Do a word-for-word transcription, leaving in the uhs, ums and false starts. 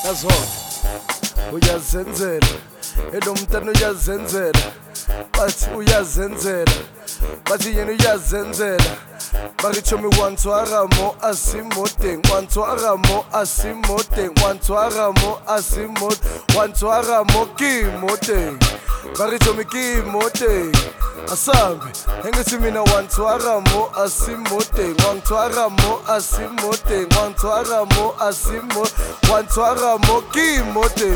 yazo uyazenzela elo mntana uyazenzela bathi uyazenzela bathi yena uyazenzela Marichomi wantuaramo asimoteng wantuaramo asimoteng wantuaramo asimot wantuaramo kimoteng Marichomi kimoteng asambe engithi mina wantuaramo asimoteng wantuaramo asimoteng wantuaramo asimot wantuaramo kimoteng